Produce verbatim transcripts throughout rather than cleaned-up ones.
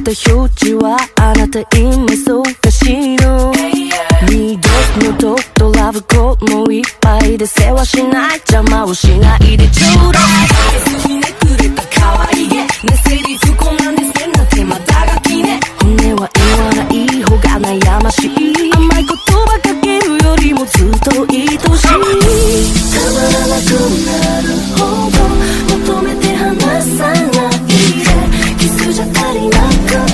た表示はあなた今忙しいの。二度のととラブコーもいっぱいで世話しない邪魔をしないでちょうだい。ひねくれた可愛げねセリフこんなんですねな手またがきね。本音は言わない方が悩ましい。甘い言葉かけるよりもずっと愛しい。たまらなくなるほど求めて離さないでキスじゃ足りなくて急ぐ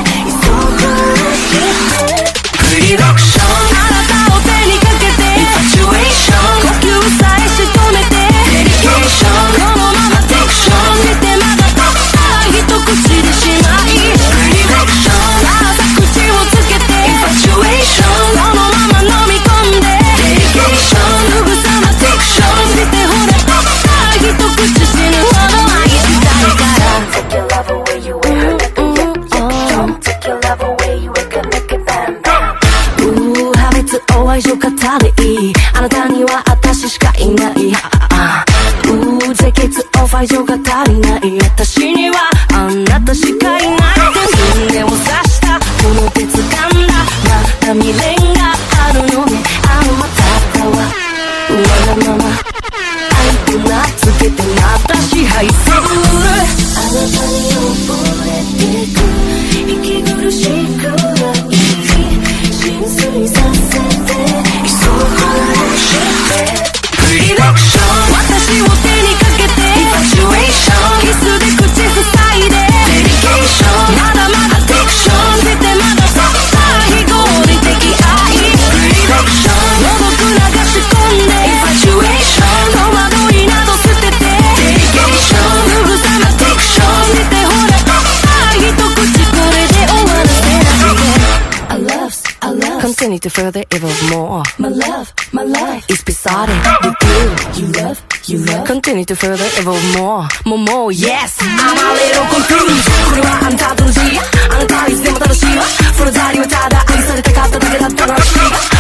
プリロクションあなたを手にかけてインファチュエーション呼吸さえ仕留めてデリケーションこのままテクションしてまだたった一口でしまいプリロクションさあさ口をつけてインファチュエーションそのまま飲み込んでデリケーションすぐさまテクションしてほらたった一口死ぬほど愛したいから Take your love away you ain't heard like a yet yet Don't take your love away you ain't gonna make it bam bam うー破滅を愛情語りいいあなたには私しかいないうー清潔を愛情が足りない私にはあなたしかいない胸を刺したこの手掴んだまた未練があるのねあのまただわわがまま愛と名付けてまた支配するあなたに溺れてく息苦しくない浸水させて急ぐしてプリロクション私を手にかけてインファチュエーションキスで口塞いでデリケーションまだまだテクションしてまだたった非合理的愛プリロクションもどく流し込んでインファチュエーション戸惑いなど捨ててデリケーションすぐさまテクションしてほらたった一口これで終わらせないでI love, I love Continue to further evolve more My love, my life is beside it with you You love, you love Continue to further evolve more More, more, yes I'm a little confused これはあんたと同時あなたはいつでも正しいわそのザリはただ愛されたかっただけだったらしい